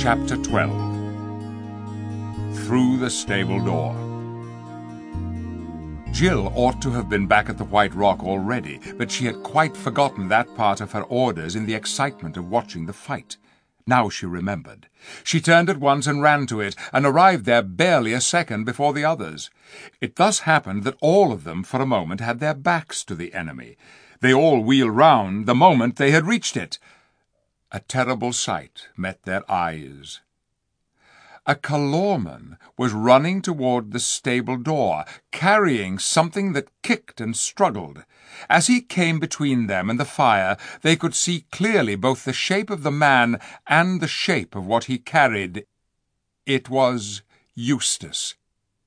Chapter 12. Through the Stable Door. Jill ought to have been back at the White Rock already, but she had quite forgotten that part of her orders in the excitement of watching the fight. Now she remembered. She turned at once and ran to it, and arrived there barely a second before the others. It thus happened that all of them for a moment had their backs to the enemy. They all wheeled round the moment they had reached it. A terrible sight met their eyes. A Calorman was running toward the stable door, carrying something that kicked and struggled. As he came between them and the fire, they could see clearly both the shape of the man and the shape of what he carried. It was Eustace.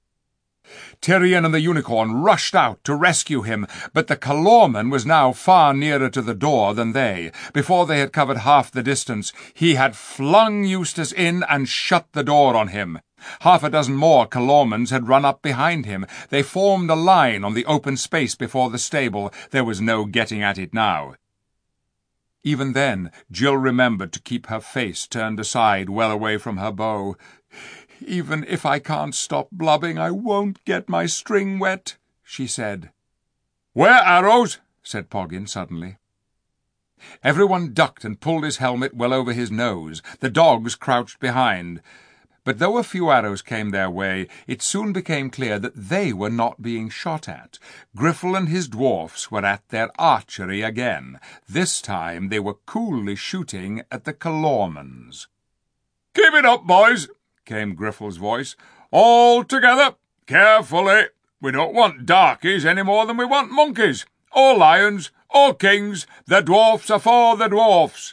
Tyrion and the unicorn rushed out to rescue him, but the Calorman was now far nearer to the door than they. Before they had covered half the distance, he had flung Eustace in and shut the door on him. Half a dozen more Calormans had run up behind him. They formed a line on the open space before the stable. There was no getting at it now. Even then, Jill remembered to keep her face turned aside, well away from her bow. "Even if I can't stop blubbing, I won't get my string wet," she said. "Where arrows?" said Poggin suddenly. Everyone ducked and pulled his helmet well over his nose. The dogs crouched behind. But though a few arrows came their way, it soon became clear that they were not being shot at. Griffel and his dwarfs were at their archery again. This time they were coolly shooting at the Calormans. "Keep it up, boys," came Griffel's voice. "All together, carefully. We don't want darkies any more than we want monkeys. All lions, all kings, the dwarfs are for the dwarfs."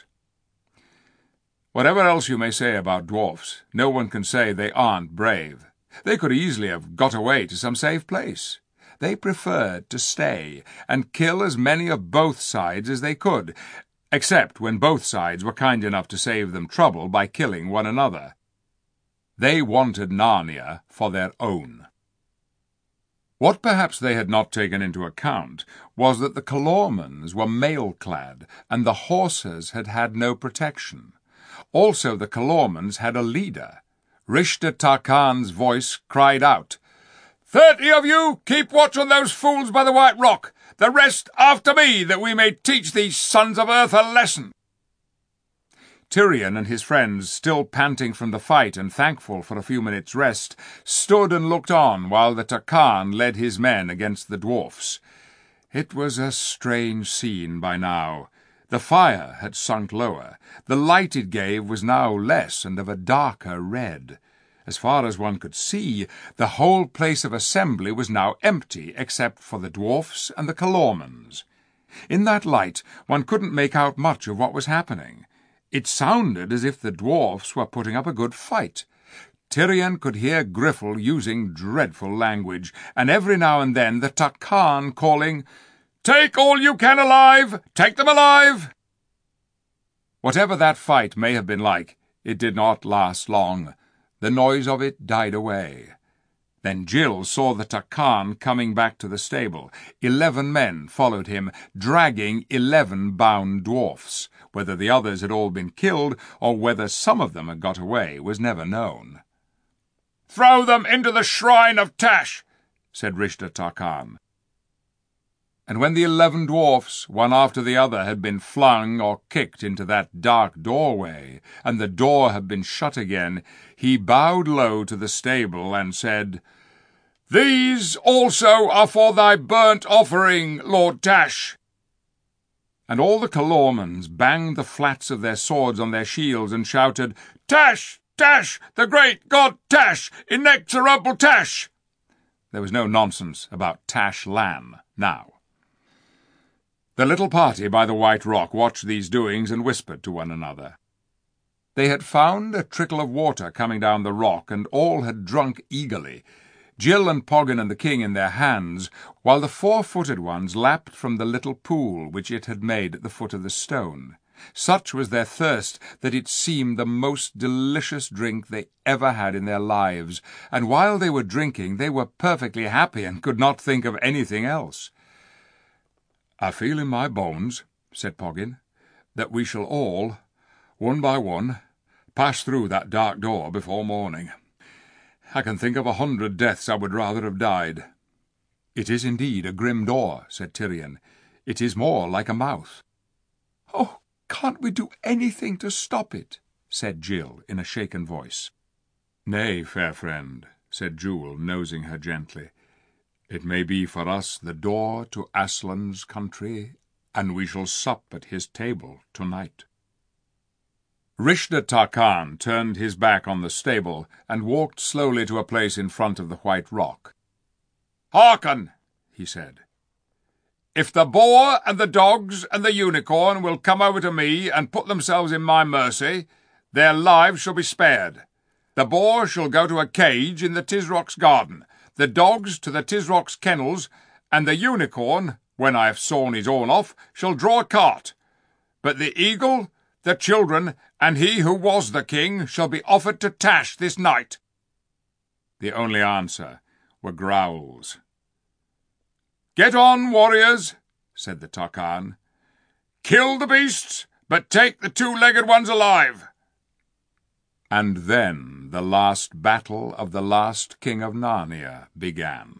Whatever else you may say about dwarfs, no one can say they aren't brave. They could easily have got away to some safe place. They preferred to stay and kill as many of both sides as they could, except when both sides were kind enough to save them trouble by killing one another. They wanted Narnia for their own. What perhaps they had not taken into account was that the Calormans were mail-clad, and the horses had had no protection. Also the Calormans had a leader. Rishta Tarkaan's voice cried out, "30 of you, keep watch on those fools by the White Rock. The rest after me, that we may teach these sons of earth a lesson." Tyrion and his friends, still panting from the fight and thankful for a few minutes' rest, stood and looked on while the Tarkaan led his men against the dwarfs. It was a strange scene by now. The fire had sunk lower. The light it gave was now less and of a darker red. As far as one could see, the whole place of assembly was now empty except for the dwarfs and the Calormans. In that light, one couldn't make out much of what was happening. It sounded as if the dwarfs were putting up a good fight. Tyrion could hear Griffel using dreadful language, and every now and then the Tarkaan calling, "Take all you can alive! Take them alive!" Whatever that fight may have been like, it did not last long. The noise of it died away. Then Jill saw the Tarkaan coming back to the stable. 11 men followed him, dragging 11 bound dwarfs. Whether the others had all been killed, or whether some of them had got away, was never known. "Throw them into the shrine of Tash," said Rishta Tarkaan. And when the 11 dwarfs, one after the other, had been flung or kicked into that dark doorway, and the door had been shut again, he bowed low to the stable and said, "These also are for thy burnt offering, Lord Tash." And all the Calormans banged the flats of their swords on their shields and shouted, "Tash! Tash! The great god Tash! Inexorable Tash!" There was no nonsense about Tash Lan now. The little party by the White Rock watched these doings and whispered to one another. They had found a trickle of water coming down the rock, and all had drunk eagerly, Jill and Poggin and the king in their hands, while the 4-footed ones lapped from the little pool which it had made at the foot of the stone. Such was their thirst that it seemed the most delicious drink they ever had in their lives, and while they were drinking they were perfectly happy and could not think of anything else. "I feel in my bones," said Poggin, "that we shall all, one by one, pass through that dark door before morning. I can think of 100 deaths I would rather have died." "It is indeed a grim door," said Tirian. "It is more like a mouth." "Oh, can't we do anything to stop it?" said Jill in a shaken voice. "Nay, fair friend," said Jewel, nosing her gently. "It may be for us the door to Aslan's country, and we shall sup at his table tonight." Rishda Tarkan turned his back on the stable and walked slowly to a place in front of the White Rock. "Hearken," he said. "If the boar and the dogs and the unicorn will come over to me and put themselves in my mercy, their lives shall be spared. The boar shall go to a cage in the Tisrock's garden, the dogs to the Tisrock's kennels, and the unicorn, when I have sawn his horn off, shall draw a cart. But the eagle, the children, and he who was the king shall be offered to Tash this night." The only answer were growls. "Get on, warriors," said the Tarkan. "Kill the beasts, but take the 2-legged ones alive." And then the last battle of the last king of Narnia began.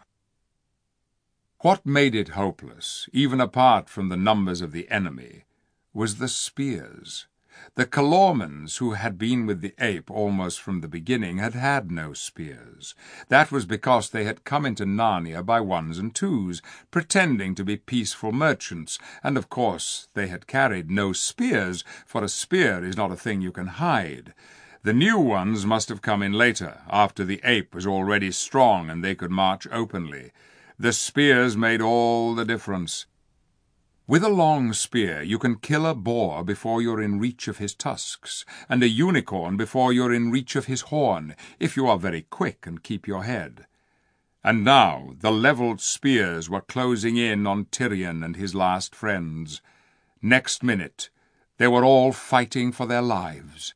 What made it hopeless, even apart from the numbers of the enemy, was the spears. The Calormans, who had been with the ape almost from the beginning, had had no spears. That was because they had come into Narnia by ones and twos, pretending to be peaceful merchants, and of course they had carried no spears, for a spear is not a thing you can hide. The new ones must have come in later, after the ape was already strong and they could march openly. The spears made all the difference. With a long spear you can kill a boar before you're in reach of his tusks, and a unicorn before you're in reach of his horn, if you are very quick and keep your head. And now the levelled spears were closing in on Tirian and his last friends. Next minute they were all fighting for their lives.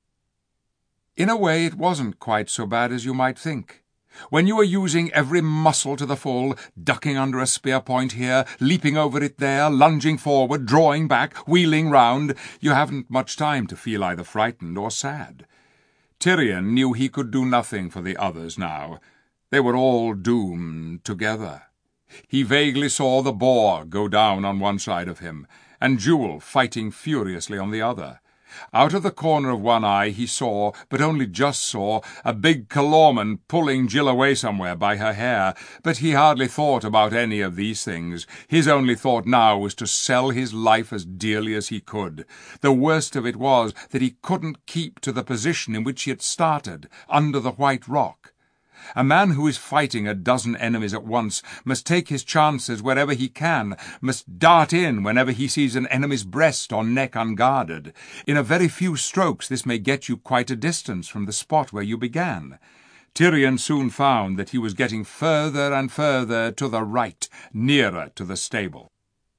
In a way it wasn't quite so bad as you might think. When you are using every muscle to the full, ducking under a spear point here, leaping over it there, lunging forward, drawing back, wheeling round, you haven't much time to feel either frightened or sad. Tirian knew he could do nothing for the others now. They were all doomed together. He vaguely saw the boar go down on one side of him, and Jewel fighting furiously on the other. Out of the corner of one eye he saw, but only just saw, a big Calorman pulling Jill away somewhere by her hair, but he hardly thought about any of these things. His only thought now was to sell his life as dearly as he could. The worst of it was that he couldn't keep to the position in which he had started, under the White Rock. A man who is fighting a dozen enemies at once must take his chances wherever he can, must dart in whenever he sees an enemy's breast or neck unguarded. In a very few strokes this may get you quite a distance from the spot where you began. Tirian soon found that he was getting further and further to the right, nearer to the stable.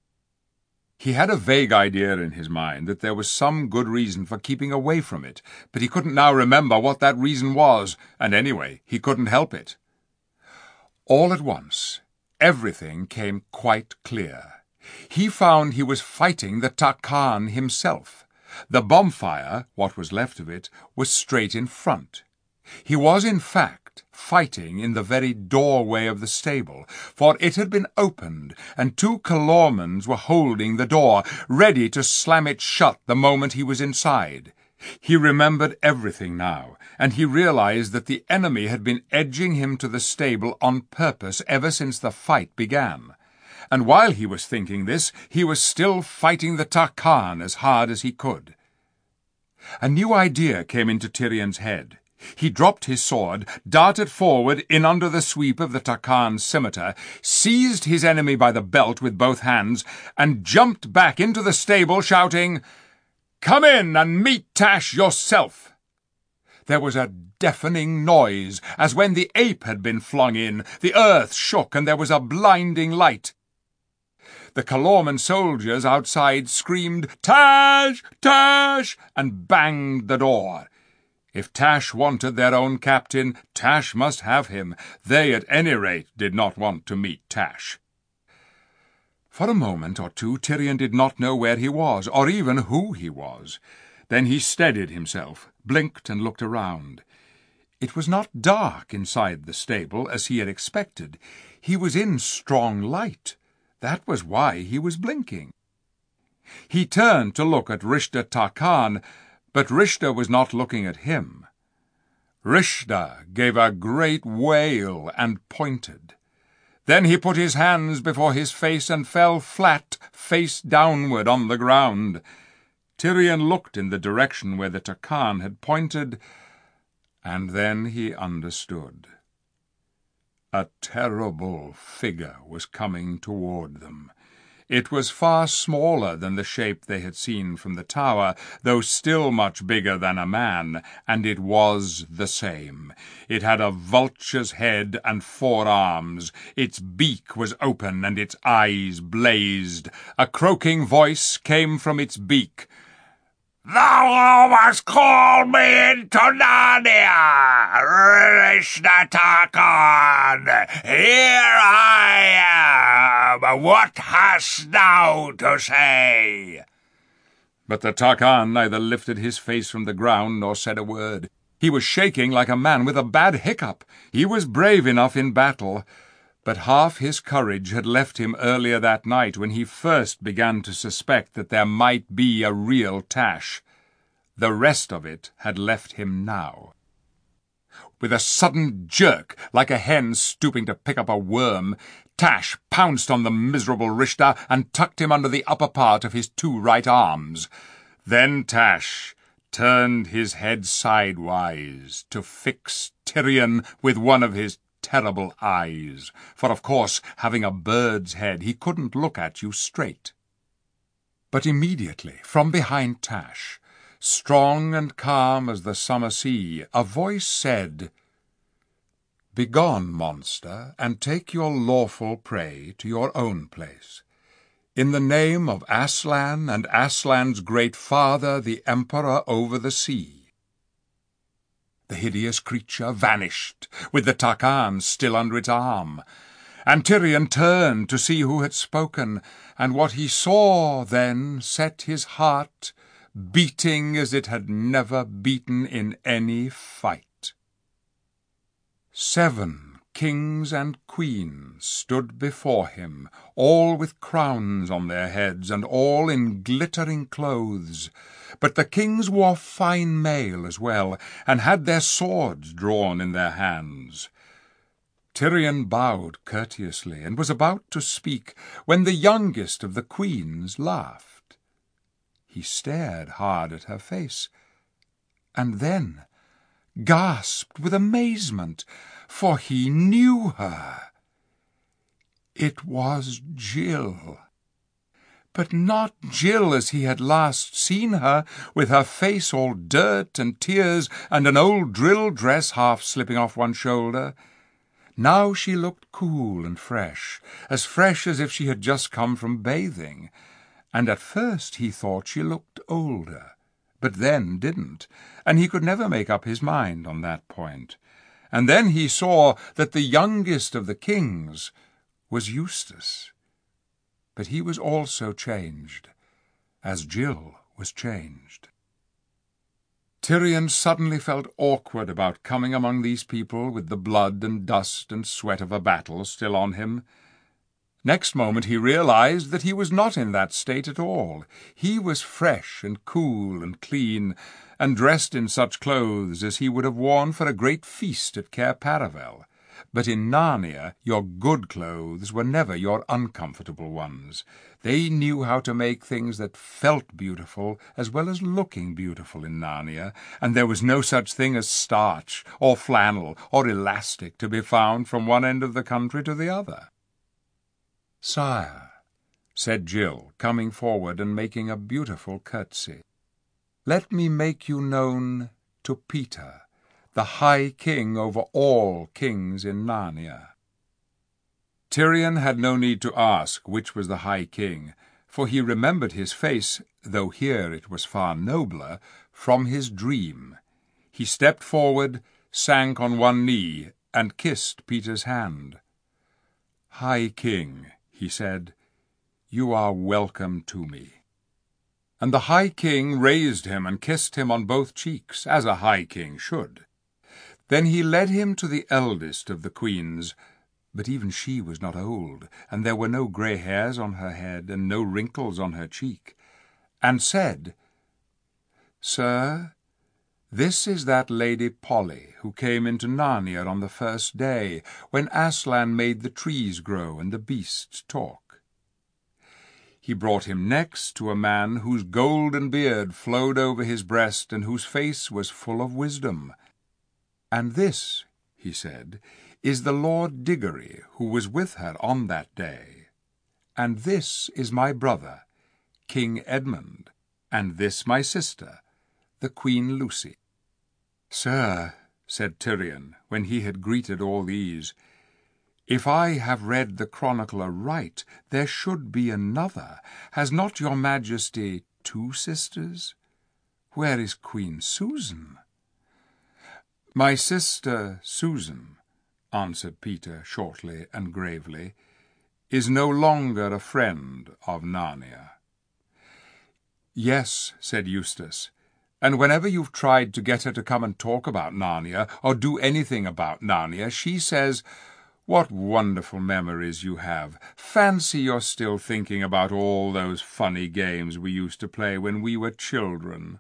He had a vague idea in his mind that there was some good reason for keeping away from it, but he couldn't now remember what that reason was, and anyway, he couldn't help it. All at once, everything came quite clear. He found he was fighting the Tarkan himself. The bonfire, what was left of it, was straight in front. He was, in fact, fighting in the very doorway of the stable, for it had been opened, and 2 Calormans were holding the door, ready to slam it shut the moment he was inside. He remembered everything now, and he realized that the enemy had been edging him to the stable on purpose ever since the fight began. And while he was thinking this, he was still fighting the Tarkan as hard as he could. A new idea came into Tirian's head. He dropped his sword, darted forward in under the sweep of the Tarkan's scimitar, seized his enemy by the belt with both hands, and jumped back into the stable, shouting, "Come in and meet Tash yourself!" There was a deafening noise, as when the ape had been flung in. The earth shook, and there was a blinding light. The Calorman soldiers outside screamed, "Tash! Tash!" and banged the door. If Tash wanted their own captain, Tash must have him. They, at any rate, did not want to meet Tash. For a moment or two Tirian did not know where he was, or even who he was. Then he steadied himself, blinked and looked around. It was not dark inside the stable, as he had expected. He was in strong light. That was why he was blinking. He turned to look at Rishta Tarkan, but Rishta was not looking at him. Rishta gave a great wail and pointed. Then he put his hands before his face and fell flat, face downward on the ground. Tirian looked in the direction where the Tarkan had pointed, and then he understood. A terrible figure was coming toward them. It was far smaller than the shape they had seen from the tower, though still much bigger than a man, and it was the same. It had a vulture's head and 4 arms. Its beak was open and its eyes blazed. A croaking voice came from its beak. "Thou must call me into Narnia, Rishta Tarkan. Here I am. What hast thou to say?" But the Tarkan neither lifted his face from the ground nor said a word. He was shaking like a man with a bad hiccup. He was brave enough in battle, but half his courage had left him earlier that night when he first began to suspect that there might be a real Tash. The rest of it had left him now. With a sudden jerk, like a hen stooping to pick up a worm, Tash pounced on the miserable Rishta and tucked him under the upper part of his 2 right arms. Then Tash turned his head sidewise to fix Tirian with one of his terrible eyes, for of course, having a bird's head, he couldn't look at you straight. But immediately, from behind Tash, strong and calm as the summer sea, a voice said, "Begone, monster, and take your lawful prey to your own place. In the name of Aslan and Aslan's great father, the Emperor over the sea." The hideous creature vanished, with the Tarkan still under its arm. And Tirian turned to see who had spoken, and what he saw then set his heart beating as it had never beaten in any fight. 7 kings and queens stood before him, all with crowns on their heads, and all in glittering clothes. But the kings wore fine mail as well, and had their swords drawn in their hands. Tirian bowed courteously, and was about to speak, when the youngest of the queens laughed. He stared hard at her face, and then gasped with amazement, for he knew her. It was Jill. But not Jill as he had last seen her, with her face all dirt and tears, and an old drill dress half slipping off one shoulder. Now she looked cool and fresh as if she had just come from bathing, and at first he thought she looked older, but then didn't, and he could never make up his mind on that point. And then he saw that the youngest of the kings was Eustace. But he was also changed, as Jill was changed. Tirian suddenly felt awkward about coming among these people with the blood and dust and sweat of a battle still on him. Next moment he realized that he was not in that state at all. He was fresh and cool and clean, and dressed in such clothes as he would have worn for a great feast at Cair Paravel. But in Narnia your good clothes were never your uncomfortable ones. They knew how to make things that felt beautiful as well as looking beautiful in Narnia, and there was no such thing as starch or flannel or elastic to be found from one end of the country to the other. "Sire," said Jill, coming forward and making a beautiful curtsy, "let me make you known to Peter, the High King over all kings in Narnia." Tirian had no need to ask which was the High King, for he remembered his face, though here it was far nobler, from his dream. He stepped forward, sank on one knee, and kissed Peter's hand. "High King," he said, "you are welcome to me." And the High King raised him and kissed him on both cheeks, as a High King should. Then he led him to the eldest of the queens, but even she was not old, and there were no grey hairs on her head, and no wrinkles on her cheek, and said, "Sir, this is that Lady Polly who came into Narnia on the first day, when Aslan made the trees grow and the beasts talk." He brought him next to a man whose golden beard flowed over his breast and whose face was full of wisdom. "And this," he said, "is the Lord Diggory, who was with her on that day. And this is my brother, King Edmund, and this my sister, the Queen Lucy." "Sir," said Tirian, when he had greeted all these, "if I have read the chronicler right, there should be another. Has not your Majesty 2 sisters? Where is Queen Susan?" "My sister Susan," answered Peter shortly and gravely, "is no longer a friend of Narnia." "Yes," said Eustace, "and whenever you've tried to get her to come and talk about Narnia, or do anything about Narnia, she says, 'What wonderful memories you have. Fancy you're still thinking about all those funny games we used to play when we were children.'"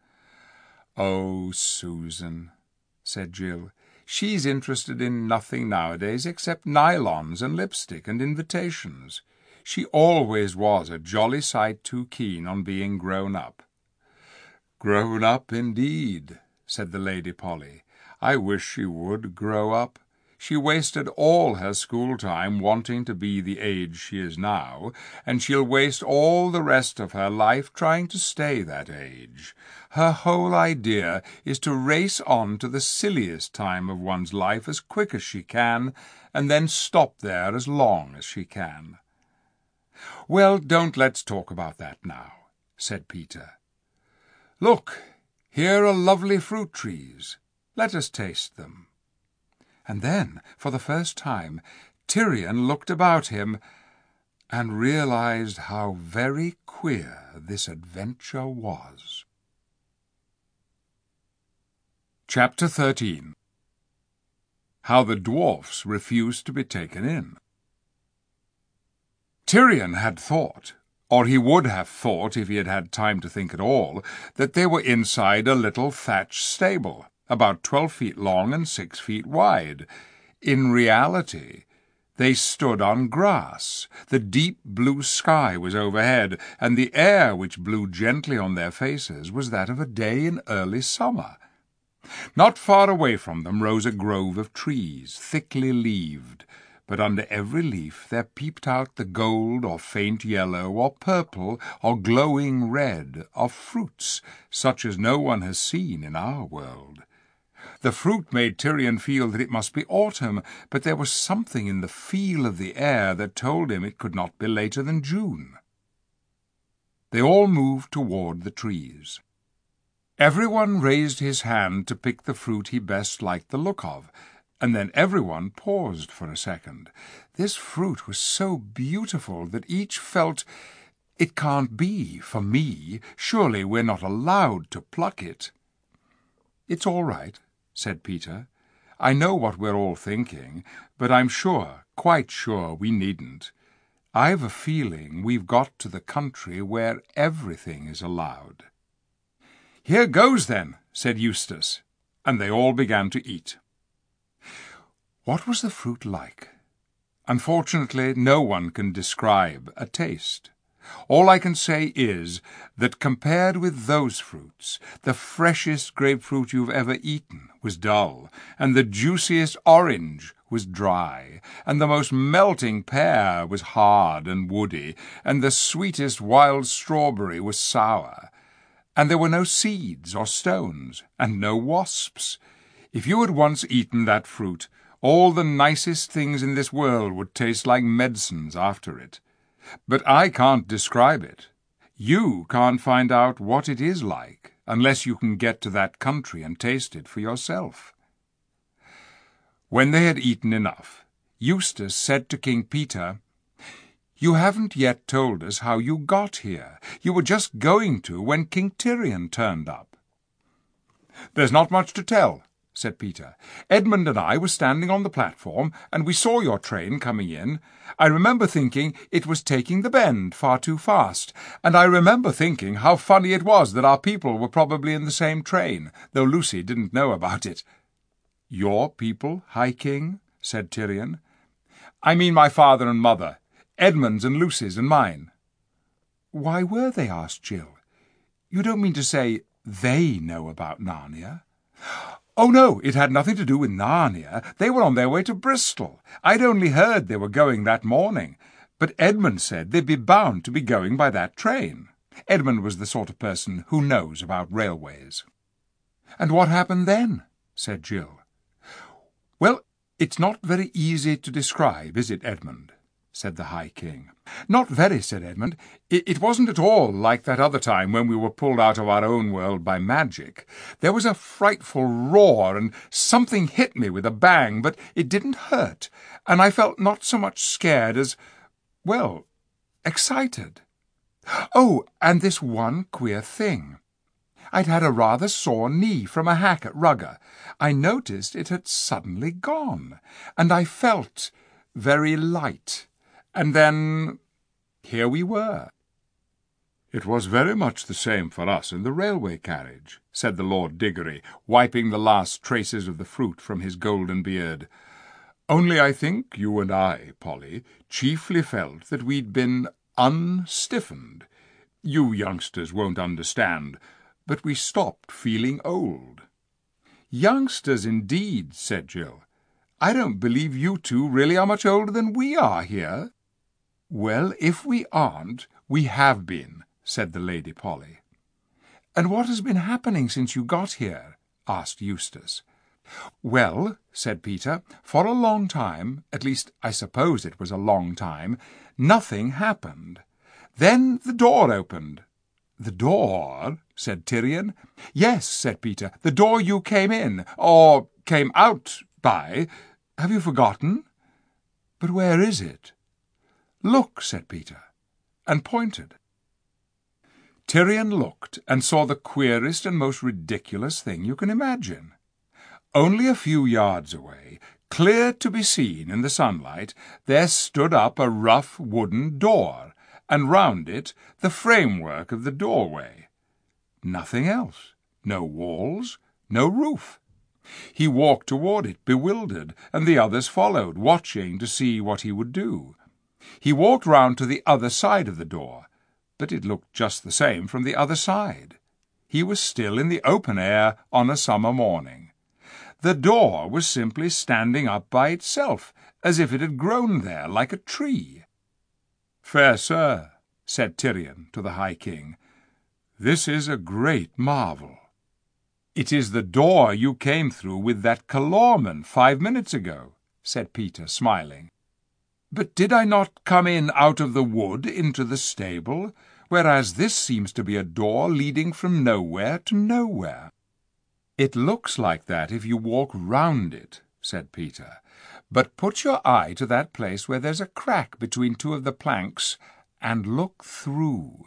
"Oh, Susan," said Jill. "She's interested in nothing nowadays except nylons and lipstick and invitations. She always was a jolly sight too keen on being grown up." "Grown up, indeed," said the Lady Polly. "I wish she would grow up. She wasted all her school time wanting to be the age she is now, and she'll waste all the rest of her life trying to stay that age. Her whole idea is to race on to the silliest time of one's life as quick as she can, and then stop there as long as she can." "Well, don't let's talk about that now," said Peter. "Look, here are lovely fruit trees. Let us taste them." And then, for the first time, Tirian looked about him and realized how very queer this adventure was. Chapter 13. How the Dwarfs Refused to be Taken In. Tirian had thought, or he would have thought if he had had time to think at all, that they were inside a little thatched stable, about 12 feet long and 6 feet wide. In reality, they stood on grass. The deep blue sky was overhead, and the air which blew gently on their faces was that of a day in early summer. Not far away from them rose a grove of trees, thickly leaved, but under every leaf there peeped out the gold or faint yellow or purple or glowing red of fruits, such as no one has seen in our world. The fruit made Tirian feel that it must be autumn, but there was something in the feel of the air that told him it could not be later than June. They all moved toward the trees. Everyone raised his hand to pick the fruit he best liked the look of, and then everyone paused for a second. This fruit was so beautiful that each felt, "It can't be for me. Surely we're not allowed to pluck it." "It's all right," said Peter. "I know what we're all thinking, but I'm sure, quite sure, we needn't. I've a feeling we've got to the country where everything is allowed." "Here goes, then," said Eustace, and they all began to eat. What was the fruit like? Unfortunately, no one can describe a taste. All I can say is that compared with those fruits, the freshest grapefruit you've ever eaten was dull, and the juiciest orange was dry, and the most melting pear was hard and woody, and the sweetest wild strawberry was sour. And there were no seeds or stones, and no wasps. If you had once eaten that fruit, all the nicest things in this world would taste like medicines after it. But I can't describe it. You can't find out what it is like, unless you can get to that country and taste it for yourself. When they had eaten enough, Eustace said to King Peter, You haven't yet told us how you got here. You were just going to when King Tirian turned up." "There's not much to tell," said Peter. "Edmund and I were standing on the platform, and we saw your train coming in. I remember thinking it was taking the bend far too fast, and I remember thinking how funny it was that our people were probably in the same train, though Lucy didn't know about it." "Your people, High King?" said Tirian. "I mean my father and mother, Edmund's and Lucy's and mine." "Why were they?" asked Jill. "You don't mean to say they know about Narnia?" "Oh, no, it had nothing to do with Narnia. They were on their way to Bristol. I'd only heard they were going that morning, but Edmund said they'd be bound to be going by that train." Edmund was the sort of person who knows about railways. "And what happened then?" said Jill. "Well, it's not very easy to describe, is it, Edmund?" said the High King. "Not very," said Edmund. It wasn't at all like that other time when we were pulled out of our own world by magic. There was a frightful roar, and something hit me with a bang, but it didn't hurt, and I felt not so much scared as, well, excited. Oh, and this one queer thing. I'd had a rather sore knee from a hack at Rugger. I noticed it had suddenly gone, and I felt very light. And then here we were." "It was very much the same for us in the railway carriage," said the Lord Diggory, wiping the last traces of the fruit from his golden beard. "Only I think you and I, Polly, chiefly felt that we'd been unstiffened. You youngsters won't understand, but we stopped feeling old." "Youngsters, indeed," said Jill. "I don't believe you two really are much older than we are here." "Well, if we aren't, we have been," said the Lady Polly. "And what has been happening since you got here?" asked Eustace. "Well," said Peter, "for a long time, at least I suppose it was a long time, nothing happened. Then the door opened." "The door?" said Tirian. "Yes," said Peter, "the door you came in, or came out by. Have you forgotten?" "But where is it?" "Look," said Peter, and pointed. Tirian looked and saw the queerest and most ridiculous thing you can imagine. Only a few yards away, clear to be seen in the sunlight, there stood up a rough wooden door, and round it the framework of the doorway. Nothing else. No walls, no roof. He walked toward it, bewildered, and the others followed, watching to see what he would do. He walked round to the other side of the door, but it looked just the same from the other side. He was still in the open air on a summer morning. The door was simply standing up by itself, as if it had grown there like a tree. "Fair sir," said Tirian to the High King, "this is a great marvel." "It is the door you came through with that Calorman 5 minutes ago," said Peter, smiling. "But did I not come in out of the wood into the stable, whereas this seems to be a door leading from nowhere to nowhere?" "It looks like that if you walk round it," said Peter. "But put your eye to that place where there's a crack between two of the planks, and look through."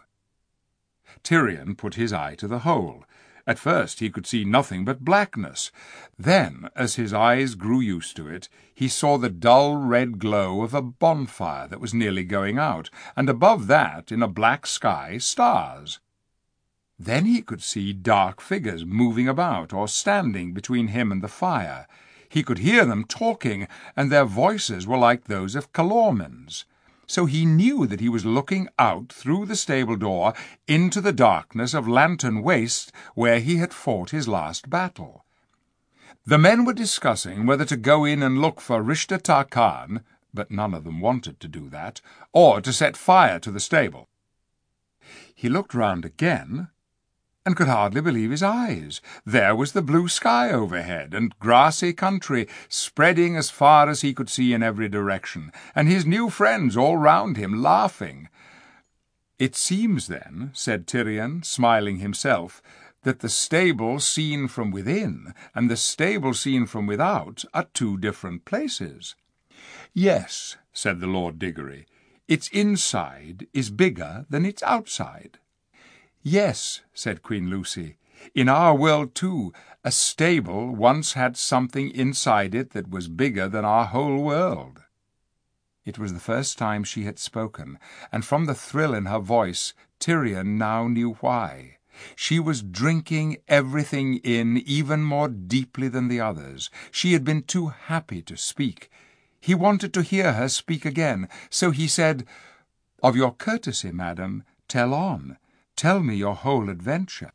Tirian put his eye to the hole. At first he could see nothing but blackness. Then, as his eyes grew used to it, he saw the dull red glow of a bonfire that was nearly going out, and above that, in a black sky, stars. Then he could see dark figures moving about or standing between him and the fire. He could hear them talking, and their voices were like those of Calorman's. So he knew that he was looking out through the stable door into the darkness of Lantern Waste, where he had fought his last battle. The men were discussing whether to go in and look for Rishta Tarkan, but none of them wanted to do that, or to set fire to the stable. He looked round again, and could hardly believe his eyes. There was the blue sky overhead, and grassy country spreading as far as he could see in every direction, and his new friends all round him laughing. "It seems, then," said Tirian, smiling himself, "that the stable seen from within and the stable seen from without are two different places." "Yes," said the Lord Diggory, Its inside is bigger than its outside." "Yes," said Queen Lucy. "In our world, too, a stable once had something inside it that was bigger than our whole world." It was the first time she had spoken, and from the thrill in her voice, Tyrian now knew why. She was drinking everything in even more deeply than the others. She had been too happy to speak. He wanted to hear her speak again, so he said, "Of your courtesy, madam, tell on. Tell me your whole adventure."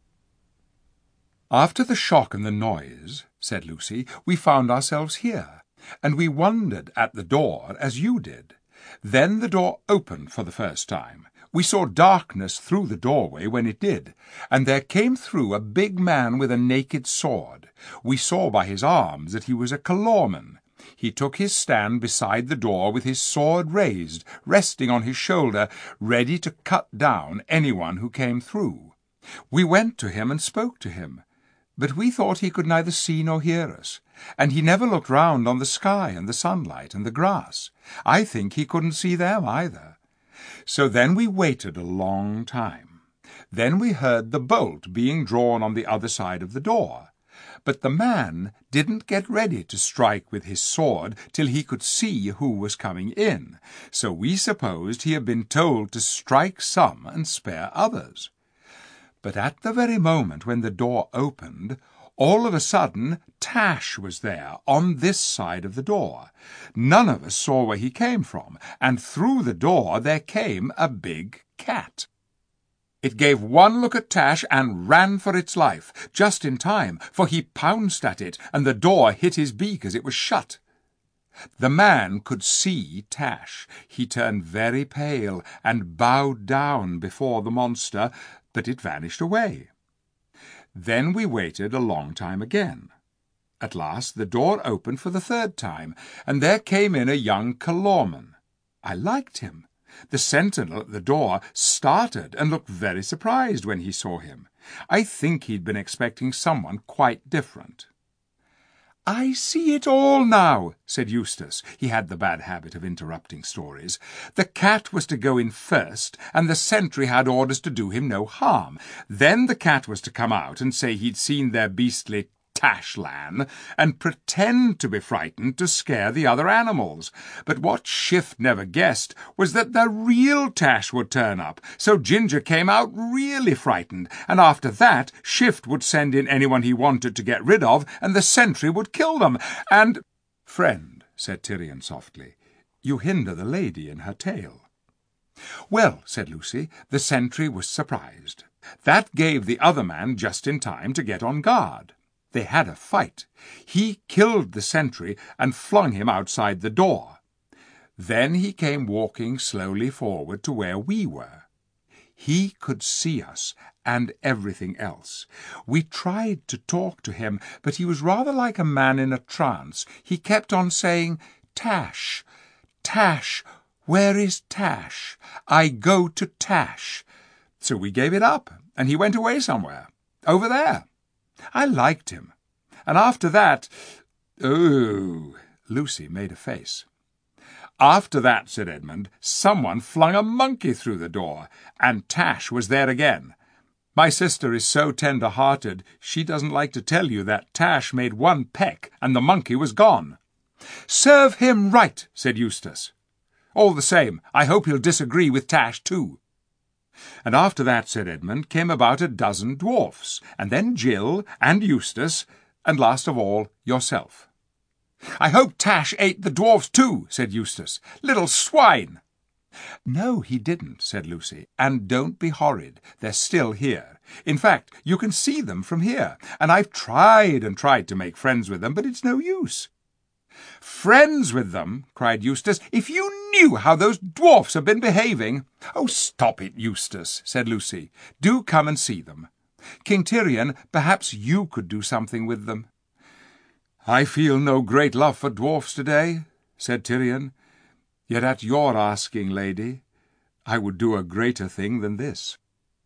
"After the shock and the noise," said Lucy, "we found ourselves here, and we wondered at the door as you did. Then the door opened for the first time. We saw darkness through the doorway when it did, and there came through a big man with a naked sword. We saw by his arms that he was a Calorman. He took his stand beside the door with his sword raised, resting on his shoulder, ready to cut down anyone who came through. We went to him and spoke to him, but we thought he could neither see nor hear us, and he never looked round on the sky and the sunlight and the grass. I think he couldn't see them either. So then we waited a long time. Then we heard the bolt being drawn on the other side of the door. But the man didn't get ready to strike with his sword till he could see who was coming in, so we supposed he had been told to strike some and spare others. But at the very moment when the door opened, all of a sudden Tash was there on this side of the door. None of us saw where he came from, and through the door there came a big cat. It gave one look at Tash and ran for its life, just in time, for he pounced at it, and the door hit his beak as it was shut. The man could see Tash. He turned very pale and bowed down before the monster, but it vanished away. Then we waited a long time again. At last the door opened for the third time, and there came in a young Calorman. I liked him. The sentinel at the door started and looked very surprised when he saw him. I think he'd been expecting someone quite different. "I see it all now," said Eustace. He had the bad habit of interrupting stories. "The cat was to go in first, and the sentry had orders to do him no harm. Then the cat was to come out and say he'd seen their beastly Tashlan, and pretend to be frightened to scare the other animals. But what Shift never guessed was that the real Tash would turn up, so Ginger came out really frightened, and after that Shift would send in anyone he wanted to get rid of, and the sentry would kill them, and—" "Friend," said Tyrian softly, "you hinder the lady in her tale." "Well," said Lucy, "the sentry was surprised. That gave the other man just in time to get on guard. They had a fight. He killed the sentry and flung him outside the door. Then he came walking slowly forward to where we were. He could see us and everything else. We tried to talk to him, but he was rather like a man in a trance. He kept on saying, 'Tash, Tash, where is Tash? I go to Tash.' So we gave it up, and he went away somewhere. Over there. I liked him. And after that—" "Oh!" Lucy made a face. "After that," said Edmund, "someone flung a monkey through the door, and Tash was there again. My sister is so tender-hearted, she doesn't like to tell you that Tash made one peck, and the monkey was gone." "Serve him right," said Eustace. "All the same, I hope he'll disagree with Tash too." "And after that," said Edmund, "came about a dozen dwarfs, and then Jill and Eustace, and last of all yourself." "I hope Tash ate the dwarfs too," said Eustace. "Little swine!" "No, he didn't," said Lucy, "and don't be horrid. They're still here. In fact, you can see them from here, and I've tried and tried to make friends with them, but it's no use." "Friends with them!" cried Eustace. "If you knew how those dwarfs have been behaving—" "Oh, stop it, Eustace," said Lucy. "Do come and see them. King Tyrian, perhaps you could do something with them." "I feel no great love for dwarfs today," said Tyrian. "Yet at your asking, lady, I would do a greater thing than this."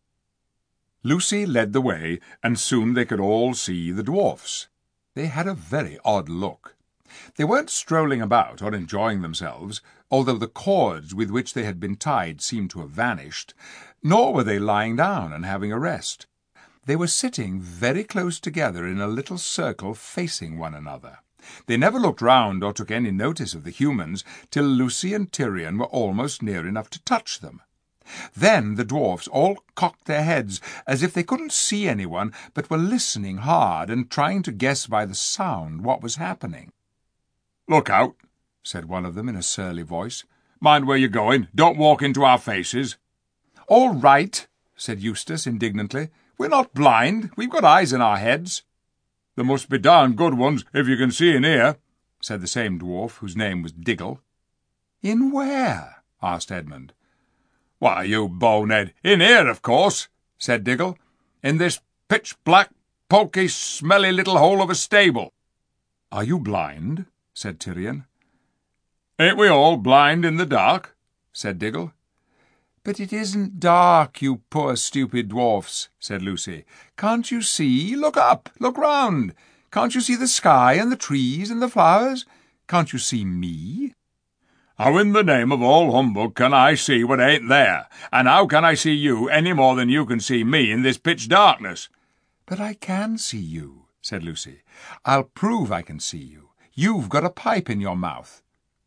Lucy led the way, and soon they could all see the dwarfs. They had a very odd look. They weren't strolling about or enjoying themselves, although the cords with which they had been tied seemed to have vanished, nor were they lying down and having a rest. They were sitting very close together in a little circle facing one another. They never looked round or took any notice of the humans till Lucy and Tyrian were almost near enough to touch them. Then the dwarfs all cocked their heads as if they couldn't see anyone, but were listening hard and trying to guess by the sound what was happening. "Look out," said one of them in a surly voice. "Mind where you're going. Don't walk into our faces." "All right," said Eustace indignantly. "We're not blind. We've got eyes in our heads." "There must be darn good ones if you can see in here," said the same dwarf, whose name was Diggle. "In where?" asked Edmund. "Why, you bonehead, in here, of course," said Diggle. "In this pitch-black, poky, smelly little hole of a stable." "Are you blind?" said Tyrian. "Ain't we all blind in the dark?" said Diggle. "But it isn't dark, you poor stupid dwarfs," said Lucy. "Can't you see? Look up, look round. Can't you see the sky and the trees and the flowers? Can't you see me?" "How in the name of all humbug can I see what ain't there? And how can I see you any more than you can see me in this pitch darkness?" "But I can see you," said Lucy. "I'll prove I can see you. You've got a pipe in your mouth."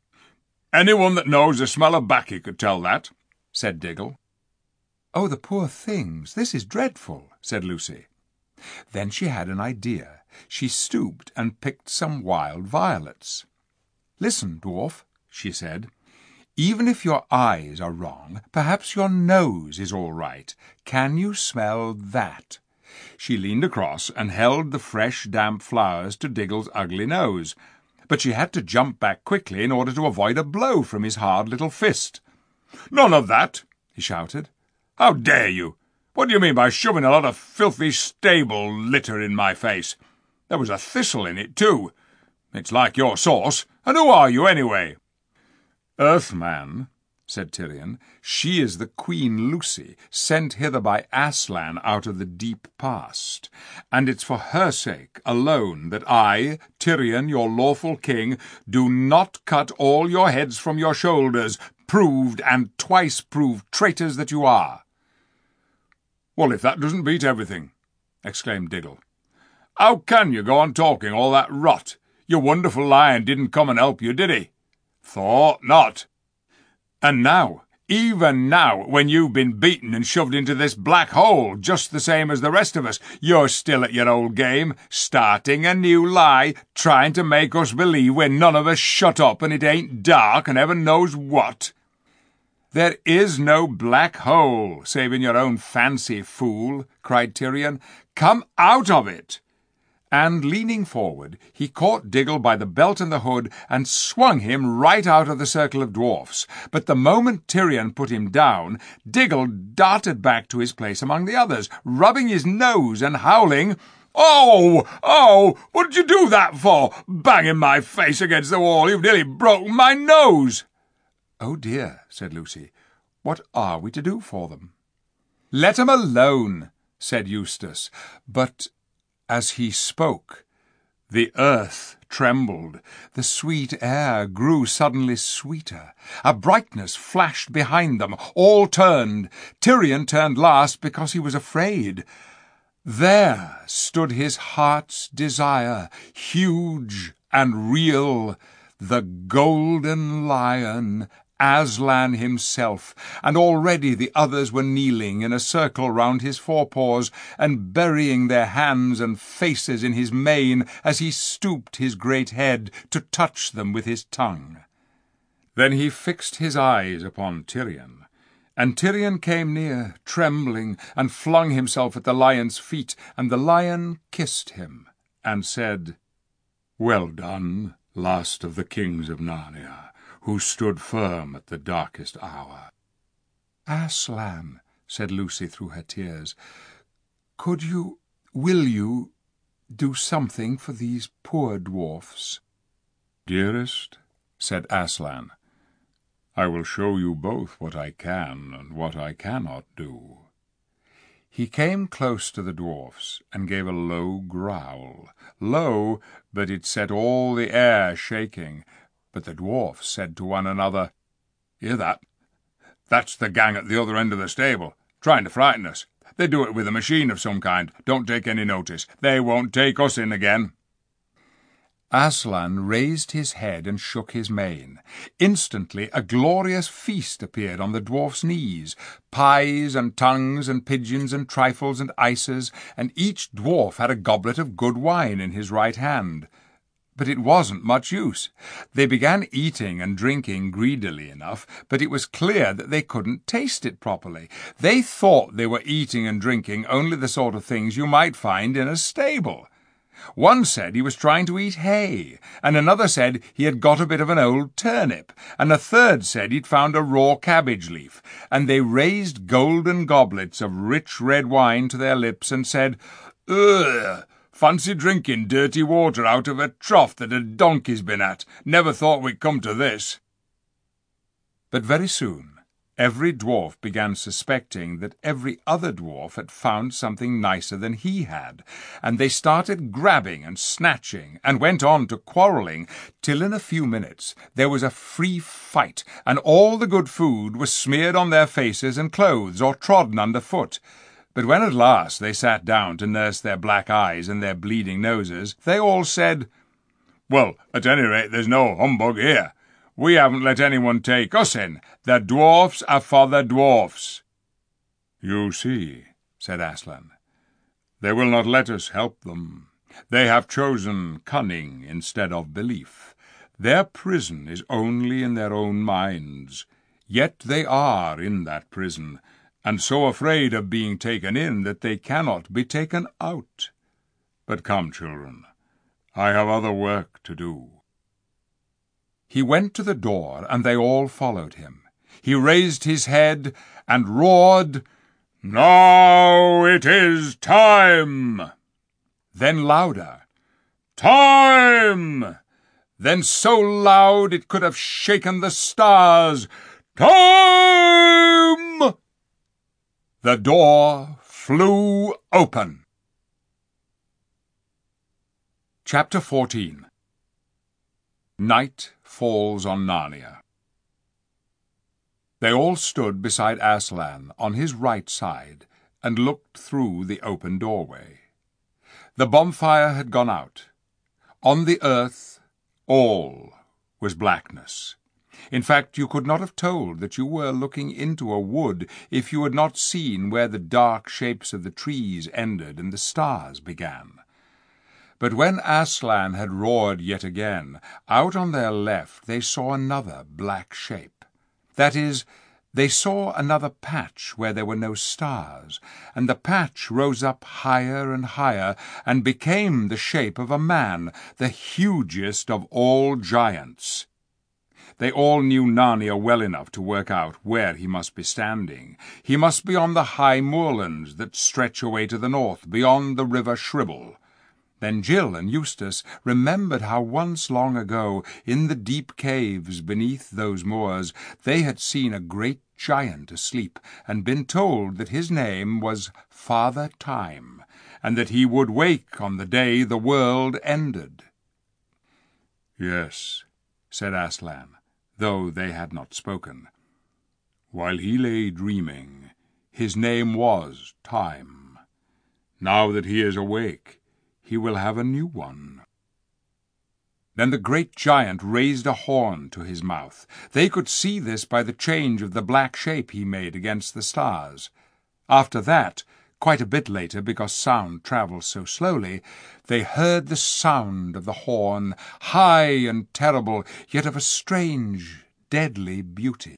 "Anyone that knows the smell of baccy could tell that," said Diggle. "Oh, the poor things! This is dreadful," said Lucy. Then she had an idea. She stooped and picked some wild violets. "Listen, dwarf," she said. "Even if your eyes are wrong, perhaps your nose is all right. Can you smell that?" She leaned across and held the fresh, damp flowers to Diggle's ugly nose, but she had to jump back quickly in order to avoid a blow from his hard little fist. "None of that!" he shouted. "How dare you? What do you mean by shoving a lot of filthy stable litter in my face? There was a thistle in it, too. It's like your sauce. And who are you, anyway?" "Earthman," said Tyrian. "She is the Queen Lucy, sent hither by Aslan out of the deep past, and it's for her sake alone that I, Tyrian, your lawful king, do not cut all your heads from your shoulders, proved and twice proved traitors that you are." "Well, if that doesn't beat everything," exclaimed Diggle. "How can you go on talking all that rot? Your wonderful lion didn't come and help you, did he? Thought not. And now, even now, when you've been beaten and shoved into this black hole, just the same as the rest of us, you're still at your old game, starting a new lie, trying to make us believe we're none of us shut up and it ain't dark and heaven knows what." "There is no black hole, save in your own fancy, fool," cried Tyrian. "Come out of it!" And, leaning forward, he caught Diggle by the belt and the hood and swung him right out of the circle of dwarfs. But the moment Tyrian put him down, Diggle darted back to his place among the others, rubbing his nose and howling, "Oh! Oh! What did you do that for? Banging my face against the wall! You've nearly broken my nose!" "Oh dear," said Lucy. "What are we to do for them?" "Let 'em alone," said Eustace. But as he spoke, the earth trembled. The sweet air grew suddenly sweeter. A brightness flashed behind them. All turned. Tyrian turned last because he was afraid. There stood his heart's desire, huge and real, the golden lion, Aslan himself, and already the others were kneeling in a circle round his forepaws and burying their hands and faces in his mane as he stooped his great head to touch them with his tongue. Then he fixed his eyes upon Tyrian, and Tyrian came near, trembling, and flung himself at the lion's feet, and the lion kissed him and said, "Well done, last of the kings of Narnia, who stood firm at the darkest hour." "Aslan," said Lucy through her tears, will you, do something for these poor dwarfs?" "Dearest," said Aslan, "I will show you both what I can and what I cannot do." He came close to the dwarfs and gave a low growl. Low, but it set all the air shaking. But the dwarfs said to one another, "Hear that? That's the gang at the other end of the stable, trying to frighten us. They do it with a machine of some kind. Don't take any notice. They won't take us in again." Aslan raised his head and shook his mane. Instantly a glorious feast appeared on the dwarf's knees, pies and tongues and pigeons and trifles and ices, and each dwarf had a goblet of good wine in his right hand. But it wasn't much use. They began eating and drinking greedily enough, but it was clear that they couldn't taste it properly. They thought they were eating and drinking only the sort of things you might find in a stable. One said he was trying to eat hay, and another said he had got a bit of an old turnip, and a third said he'd found a raw cabbage leaf, and they raised golden goblets of rich red wine to their lips and said, "Ugh! Fancy drinking dirty water out of a trough that a donkey's been at. Never thought we'd come to this." But very soon every dwarf began suspecting that every other dwarf had found something nicer than he had, and they started grabbing and snatching, and went on to quarrelling, till in a few minutes there was a free fight, and all the good food was smeared on their faces and clothes, or trodden under foot. But when at last they sat down to nurse their black eyes and their bleeding noses, they all said, "Well, at any rate there's no humbug here. We haven't let anyone take us in. The dwarfs are for the dwarfs." "You see," said Aslan, "they will not let us help them. They have chosen cunning instead of belief. Their prison is only in their own minds. Yet they are in that prison, and so afraid of being taken in that they cannot be taken out. But come, children, I have other work to do." He went to the door, and they all followed him. He raised his head and roared, "Now it is time!" Then louder, "Time!" Then so loud it could have shaken the stars, "Time!" The door flew open. Chapter 14. Night falls on Narnia. They all stood beside Aslan on his right side and looked through the open doorway. The bonfire had gone out. On the earth all was blackness. In fact, you could not have told that you were looking into a wood if you had not seen where the dark shapes of the trees ended and the stars began. But when Aslan had roared yet again, out on their left they saw another black shape. That is, they saw another patch where there were no stars, and the patch rose up higher and higher and became the shape of a man, the hugest of all giants. They all knew Narnia well enough to work out where he must be standing. He must be on the high moorlands that stretch away to the north, beyond the river Shribble. Then Jill and Eustace remembered how once long ago, in the deep caves beneath those moors, they had seen a great giant asleep, and been told that his name was Father Time, and that he would wake on the day the world ended. "Yes," said Aslan, though they had not spoken. "While he lay dreaming, his name was Time. Now that he is awake, he will have a new one." Then the great giant raised a horn to his mouth. They could see this by the change of the black shape he made against the stars. After that, quite a bit later, because sound travels so slowly, they heard the sound of the horn, high and terrible, yet of a strange, deadly beauty.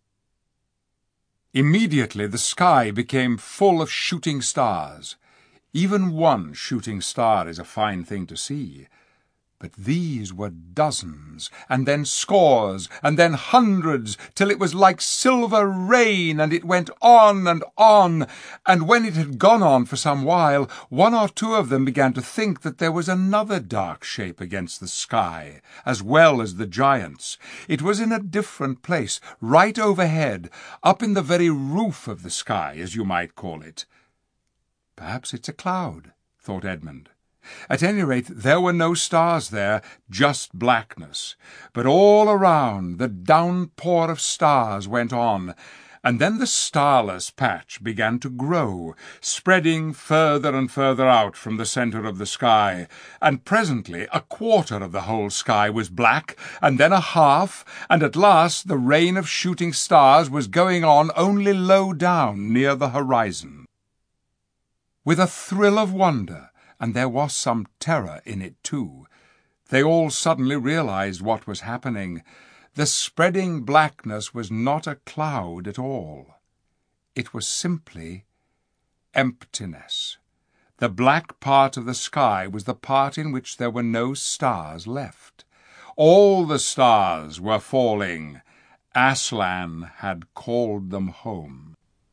Immediately the sky became full of shooting stars. Even one shooting star is a fine thing to see. But these were dozens, and then scores, and then hundreds, till it was like silver rain, and it went on, and when it had gone on for some while, one or two of them began to think that there was another dark shape against the sky, as well as the giants. It was in a different place, right overhead, up in the very roof of the sky, as you might call it. Perhaps it's a cloud, thought Edmund. At any rate, there were no stars there, just blackness. But all around the downpour of stars went on, and then the starless patch began to grow, spreading further and further out from the centre of the sky, and presently a quarter of the whole sky was black, and then a half, and at last the rain of shooting stars was going on only low down near the horizon. With a thrill of wonder, and there was some terror in it too, they all suddenly realized what was happening. The spreading blackness was not a cloud at all. It was simply emptiness. The black part of the sky was the part in which there were no stars left. All the stars were falling. Aslan had called them home.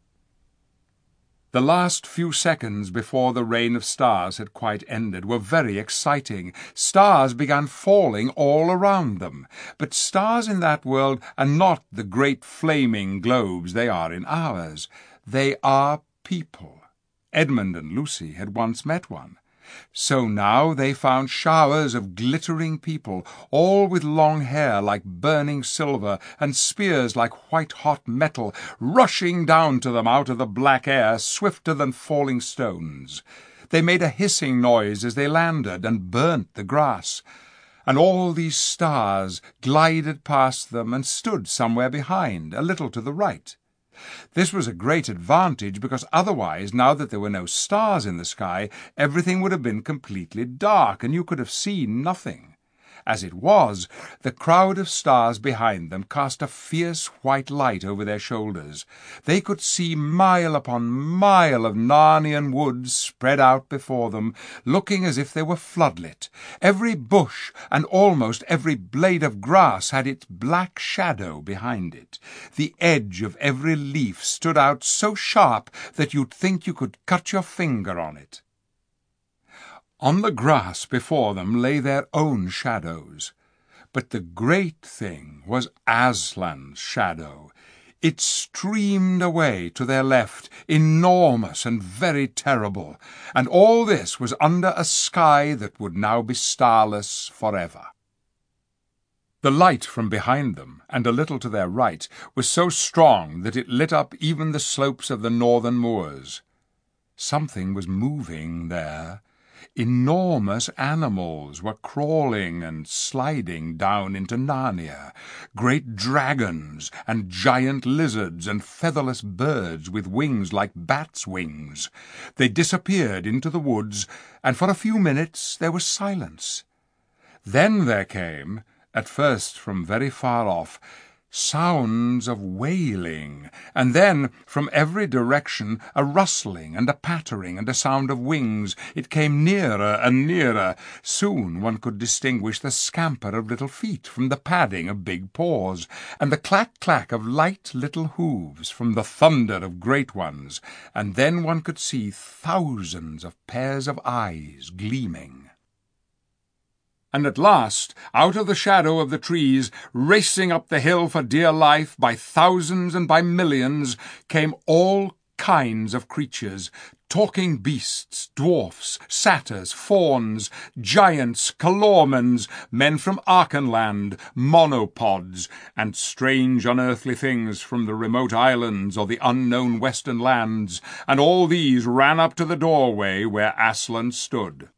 The last few seconds before the rain of stars had quite ended were very exciting. Stars began falling all around them. But stars in that world are not the great flaming globes they are in ours. They are people. Edmund and Lucy had once met one. So now they found showers of glittering people, all with long hair like burning silver and spears like white-hot metal, rushing down to them out of the black air swifter than falling stones. They made a hissing noise as they landed and burnt the grass. And all these stars glided past them and stood somewhere behind, a little to the right. This was a great advantage, because otherwise, now that there were no stars in the sky, everything would have been completely dark, and you could have seen nothing. As it was, the crowd of stars behind them cast a fierce white light over their shoulders. They could see mile upon mile of Narnian woods spread out before them, looking as if they were floodlit. Every bush and almost every blade of grass had its black shadow behind it. The edge of every leaf stood out so sharp that you'd think you could cut your finger on it. On the grass before them lay their own shadows. But the great thing was Aslan's shadow. It streamed away to their left, enormous and very terrible, and all this was under a sky that would now be starless forever. The light from behind them, and a little to their right, was so strong that it lit up even the slopes of the northern moors. Something was moving there. Enormous animals were crawling and sliding down into Narnia. Great dragons and giant lizards and featherless birds with wings like bats' wings. They disappeared into the woods, and for a few minutes there was silence. Then there came, at first from very far off, sounds of wailing, and then from every direction a rustling and a pattering and a sound of wings. It came nearer and nearer. Soon one could distinguish the scamper of little feet from the padding of big paws, and the clack-clack of light little hooves from the thunder of great ones, and then one could see thousands of pairs of eyes gleaming. And at last, out of the shadow of the trees, racing up the hill for dear life by thousands and by millions, came all kinds of creatures, talking beasts, dwarfs, satyrs, fauns, giants, calormens, men from Archenland, monopods, and strange unearthly things from the remote islands or the unknown western lands, and all these ran up to the doorway where Aslan stood.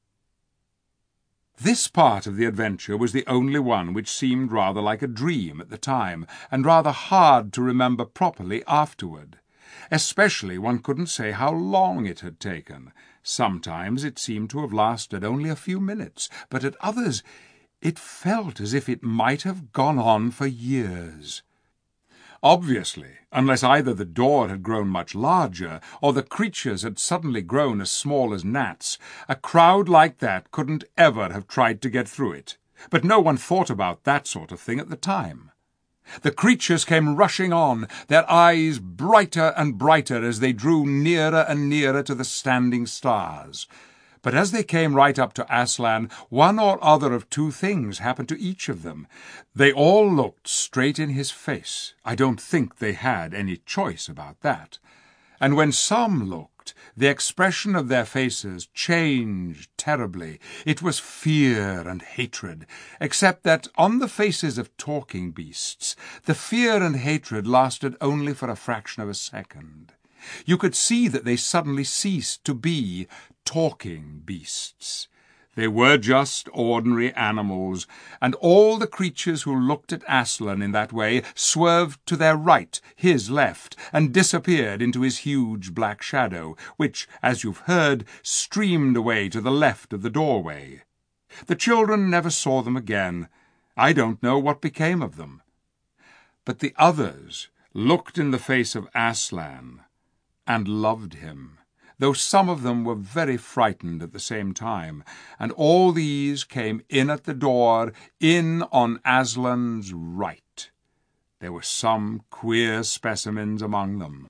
This part of the adventure was the only one which seemed rather like a dream at the time, and rather hard to remember properly afterward. Especially one couldn't say how long it had taken. Sometimes it seemed to have lasted only a few minutes, but at others it felt as if it might have gone on for years. Obviously, unless either the door had grown much larger, or the creatures had suddenly grown as small as gnats, a crowd like that couldn't ever have tried to get through it. But no one thought about that sort of thing at the time. The creatures came rushing on, their eyes brighter and brighter as they drew nearer and nearer to the standing stars. But as they came right up to Aslan, one or other of two things happened to each of them. They all looked straight in his face. I don't think they had any choice about that. And when some looked, looked, the expression of their faces changed terribly. It was fear and hatred, except that on the faces of talking beasts, the fear and hatred lasted only for a fraction of a second. You could see that they suddenly ceased to be talking beasts. They were just ordinary animals, and all the creatures who looked at Aslan in that way swerved to their right, his left, and disappeared into his huge black shadow, which, as you've heard, streamed away to the left of the doorway. The children never saw them again. I don't know what became of them. But the others looked in the face of Aslan and loved him, though some of them were very frightened at the same time, and all these came in at the door, in on Aslan's right. There were some queer specimens among them.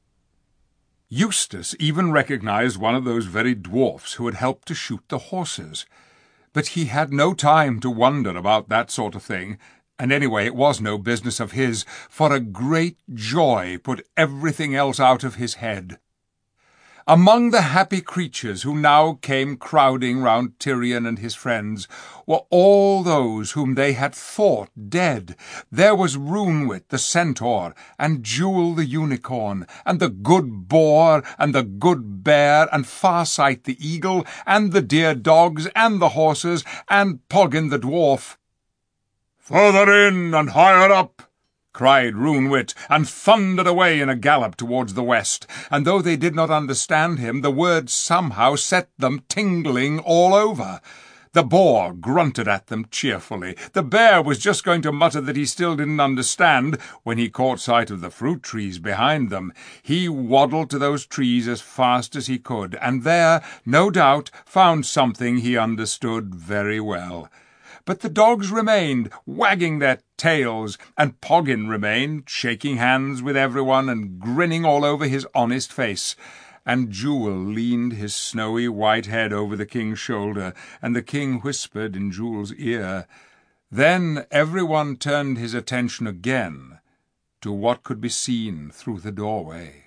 Eustace even recognized one of those very dwarfs who had helped to shoot the horses, but he had no time to wonder about that sort of thing, and anyway it was no business of his, for a great joy put everything else out of his head. Among the happy creatures who now came crowding round Tirian and his friends were all those whom they had thought dead. There was Runewit the centaur, and Jewel the unicorn, and the good boar, and the good bear, and Farsight the eagle, and the dear dogs, and the horses, and Poggin the dwarf. "Further in and higher up!" cried Runewit, and thundered away in a gallop towards the west, and though they did not understand him, the words somehow set them tingling all over. The boar grunted at them cheerfully. The bear was just going to mutter that he still didn't understand, when he caught sight of the fruit trees behind them. He waddled to those trees as fast as he could, and there, no doubt, found something he understood very well. But the dogs remained, wagging their tails, and Poggin remained, shaking hands with everyone and grinning all over his honest face. And Jewel leaned his snowy white head over the king's shoulder, and the king whispered in Jewel's ear. Then everyone turned his attention again to what could be seen through the doorway.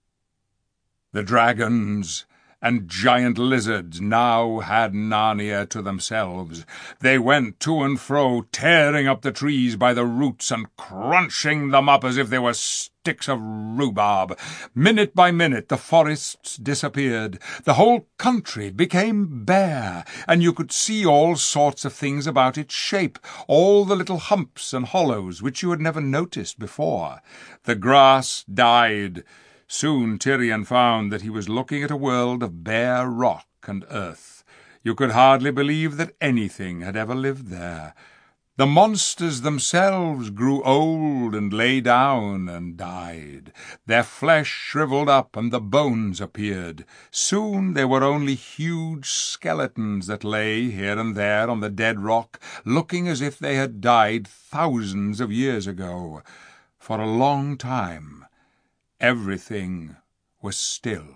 The dragons and giant lizards now had Narnia to themselves. They went to and fro, tearing up the trees by the roots and crunching them up as if they were sticks of rhubarb. Minute by minute the forests disappeared. The whole country became bare, and you could see all sorts of things about its shape, all the little humps and hollows which you had never noticed before. The grass died. Soon Tirian found that he was looking at a world of bare rock and earth. You could hardly believe that anything had ever lived there. The monsters themselves grew old and lay down and died. Their flesh shriveled up and the bones appeared. Soon they were only huge skeletons that lay here and there on the dead rock, looking as if they had died thousands of years ago. For a long time everything was still.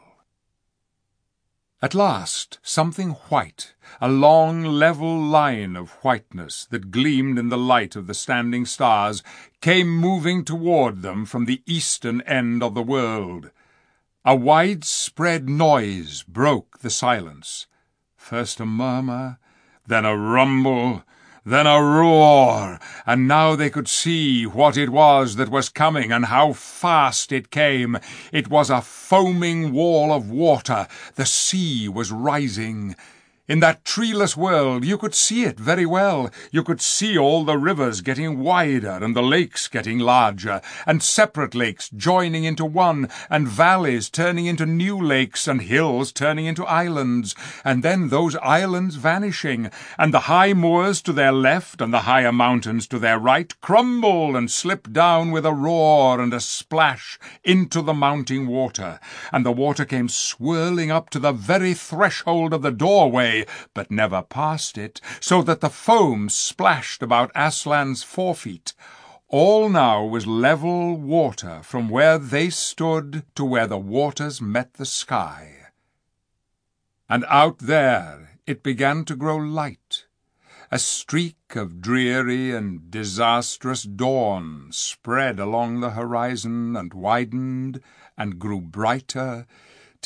At last something white, a long level line of whiteness that gleamed in the light of the standing stars, came moving toward them from the eastern end of the world. A widespread noise broke the silence. First a murmur, then a rumble, then a roar, and now they could see what it was that was coming and how fast it came. It was a foaming wall of water. The sea was rising. In that treeless world you could see it very well. You could see all the rivers getting wider and the lakes getting larger, and separate lakes joining into one, and valleys turning into new lakes, and hills turning into islands, and then those islands vanishing, and the high moors to their left and the higher mountains to their right crumbled and slipped down with a roar and a splash into the mounting water, and the water came swirling up to the very threshold of the doorway, but never past it, so that the foam splashed about Aslan's forefeet. All now was level water from where they stood to where the waters met the sky. And out there it began to grow light. A streak of dreary and disastrous dawn spread along the horizon and widened and grew brighter,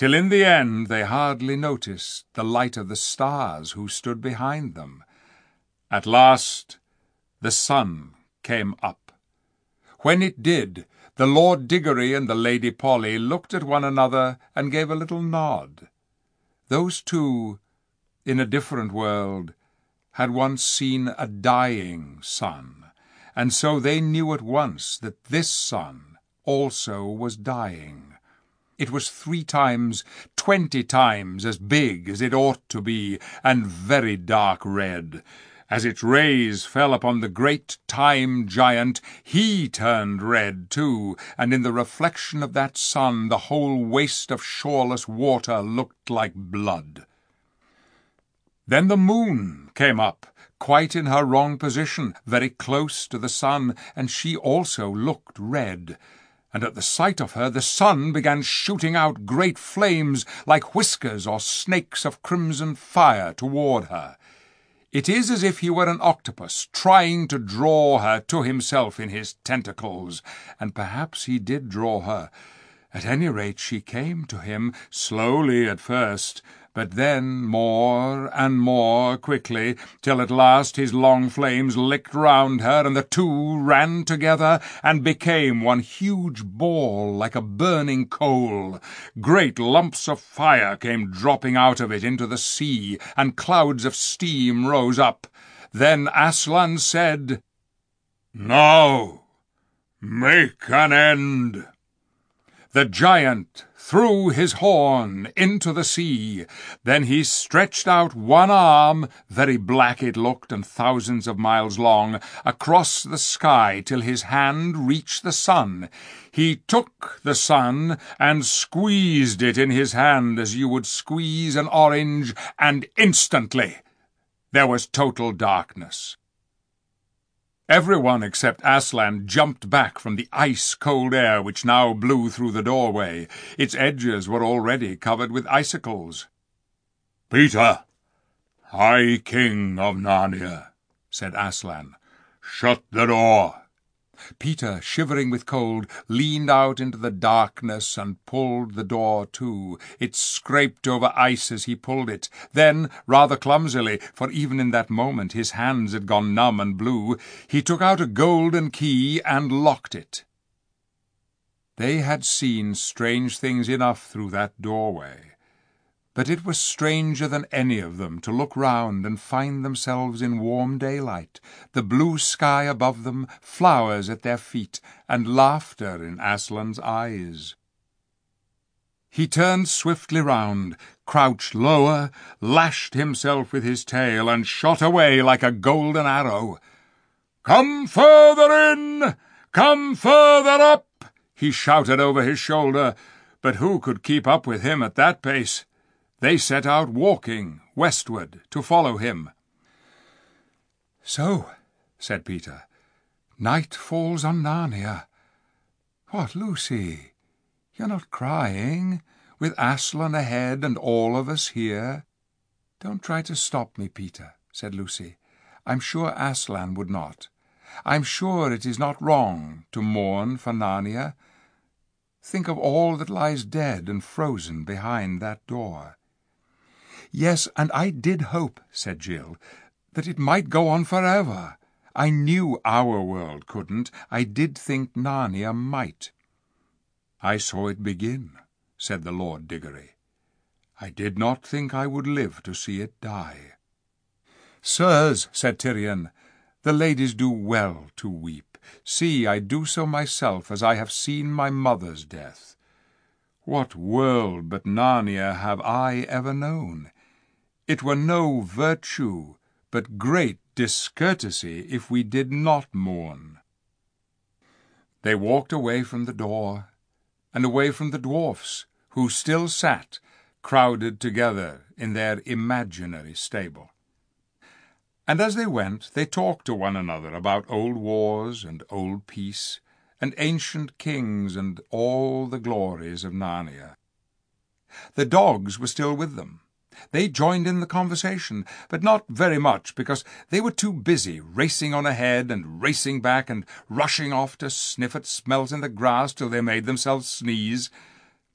till in the end they hardly noticed the light of the stars who stood behind them. At last the sun came up. When it did, the Lord Diggory and the Lady Polly looked at one another and gave a little nod. Those two, in a different world, had once seen a dying sun, and so they knew at once that this sun also was dying. It was 3 times, 20 times as big as it ought to be, and very dark red. As its rays fell upon the great time giant, he turned red too, and in the reflection of that sun the whole waste of shoreless water looked like blood. Then the moon came up, quite in her wrong position, very close to the sun, and she also looked red. And at the sight of her the sun began shooting out great flames like whiskers or snakes of crimson fire toward her. It is as if he were an octopus trying to draw her to himself in his tentacles, and perhaps he did draw her. At any rate, she came to him, slowly at first, but then more and more quickly, till at last his long flames licked round her, and the two ran together and became one huge ball like a burning coal. Great lumps of fire came dropping out of it into the sea, and clouds of steam rose up. Then Aslan said, "Now, make an end." The giant threw his horn into the sea. Then he stretched out one arm, very black it looked and thousands of miles long, across the sky till his hand reached the sun. He took the sun and squeezed it in his hand as you would squeeze an orange, and instantly there was total darkness. Everyone except Aslan jumped back from the ice-cold air which now blew through the doorway. Its edges were already covered with icicles. "Peter, High King of Narnia," said Aslan, "shut the door." Peter, shivering with cold, leaned out into the darkness and pulled the door to. It scraped over ice as he pulled it. Then, rather clumsily, for even in that moment his hands had gone numb and blue, he took out a golden key and locked it. They had seen strange things enough through that doorway, but it was stranger than any of them to look round and find themselves in warm daylight, the blue sky above them, flowers at their feet, and laughter in Aslan's eyes. He turned swiftly round, crouched lower, lashed himself with his tail, and shot away like a golden arrow. "Come further in! Come further up!" he shouted over his shoulder, but who could keep up with him at that pace? They set out walking westward to follow him. "So," said Peter, "night falls on Narnia. What, Lucy, you're not crying, with Aslan ahead and all of us here?" "Don't try to stop me, Peter," said Lucy. "I'm sure Aslan would not. I'm sure it is not wrong to mourn for Narnia. Think of all that lies dead and frozen behind that door." "Yes, and I did hope," said Jill, "that it might go on forever. I knew our world couldn't. I did think Narnia might." "I saw it begin," said the Lord Diggory. "I did not think I would live to see it die." "Sirs," said Tyrion, "the ladies do well to weep. See, I do so myself, as I have seen my mother's death. What world but Narnia have I ever known? It were no virtue, but great discourtesy, if we did not mourn." They walked away from the door, and away from the dwarfs, who still sat, crowded together in their imaginary stable. And as they went, they talked to one another about old wars and old peace, and ancient kings and all the glories of Narnia. The dogs were still with them. They joined in the conversation, but not very much, because they were too busy racing on ahead and racing back and rushing off to sniff at smells in the grass till they made themselves sneeze.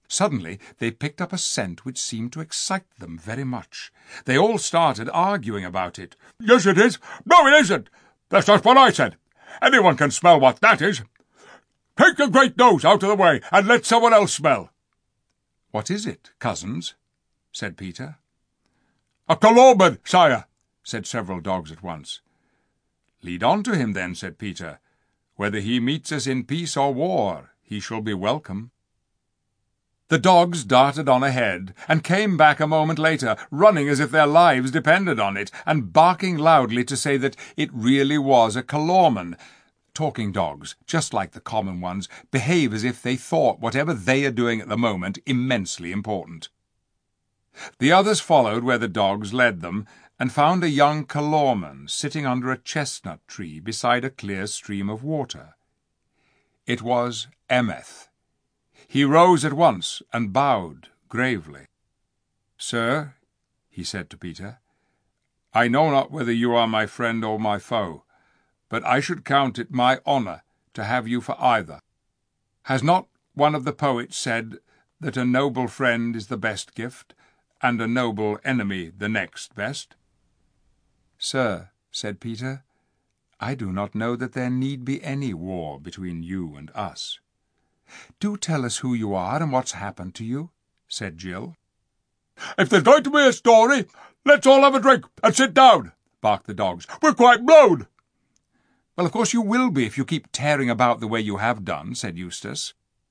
Suddenly they picked up a scent which seemed to excite them very much. They all started arguing about it. "Yes, it is." "No, it isn't." "That's just what I said. Anyone can smell what that is." "Take your great nose out of the way and let someone else smell." "What is it, cousins?" said Peter. "A Calormen, sire," said several dogs at once. "Lead on to him, then," said Peter. "Whether he meets us in peace or war, he shall be welcome." The dogs darted on ahead, and came back a moment later, running as if their lives depended on it, and barking loudly to say that it really was a Calormen. Talking dogs, just like the common ones, behave as if they thought whatever they are doing at the moment immensely important. The others followed where the dogs led them, and found a young Calormen sitting under a chestnut tree beside a clear stream of water. It was Emeth. He rose at once and bowed gravely. "Sir," he said to Peter, "I know not whether you are my friend or my foe, but I should count it my honour to have you for either. Has not one of the poets said that a noble friend is the best gift, and a noble enemy the next best?" "Sir," said Peter, "I do not know that there need be any war between you and us." "Do tell us who you are and what's happened to you," said Jill. "If there's going to be a story, let's all have a drink and sit down," barked the dogs. "We're quite blown." "Well, of course you will be if you keep tearing about the way you have done," said Eustace.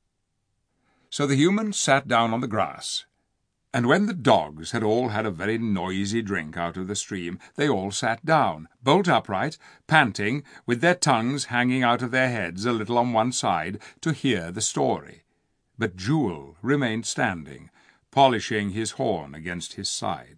So the humans sat down on the grass, and when the dogs had all had a very noisy drink out of the stream, they all sat down, bolt upright, panting, with their tongues hanging out of their heads a little on one side, to hear the story. But Jewel remained standing, polishing his horn against his side.